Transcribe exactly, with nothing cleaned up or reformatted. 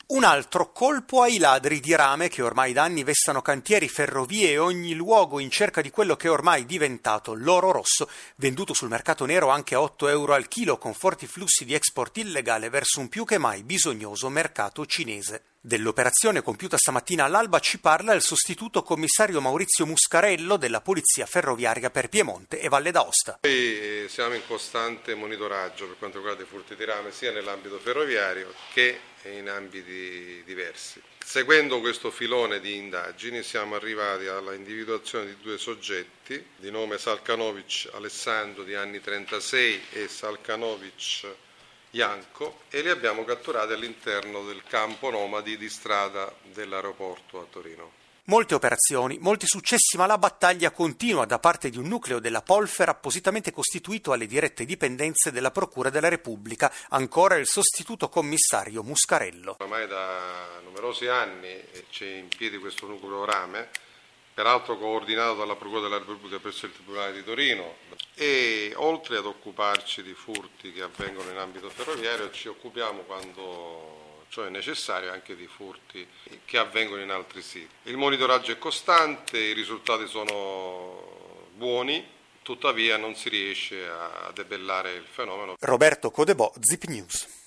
Un altro colpo ai ladri di rame che ormai da anni vessano cantieri, ferrovie e ogni luogo in cerca di quello che è ormai diventato l'oro rosso, venduto sul mercato nero anche a otto euro al chilo, con forti flussi di export illegale verso un più che mai bisognoso mercato cinese. Dell'operazione compiuta stamattina all'alba ci parla il sostituto commissario Maurizio Muscarello della Polizia Ferroviaria per Piemonte e Valle d'Aosta. Noi siamo in costante monitoraggio per quanto riguarda i furti di rame sia nell'ambito ferroviario che in ambiti diversi. Seguendo questo filone di indagini siamo arrivati alla individuazione di due soggetti di nome Salkanovic Alessandro di anni trentasei e Salkanovic Janko e li abbiamo catturati all'interno del campo nomadi di strada dell'aeroporto a Torino. Molte operazioni, molti successi, ma la battaglia continua da parte di un nucleo della Polfer appositamente costituito alle dirette dipendenze della Procura della Repubblica, ancora il sostituto commissario Muscarello. Ormai da numerosi anni c'è in piedi questo nucleo rame, peraltro coordinato dalla Procura della Repubblica presso il Tribunale di Torino, e oltre ad occuparci di furti che avvengono in ambito ferroviario ci occupiamo, quando ciò è necessario, anche di furti che avvengono in altri siti. Il monitoraggio è costante, i risultati sono buoni, tuttavia non si riesce a debellare il fenomeno. Roberto Codebò, Zip News.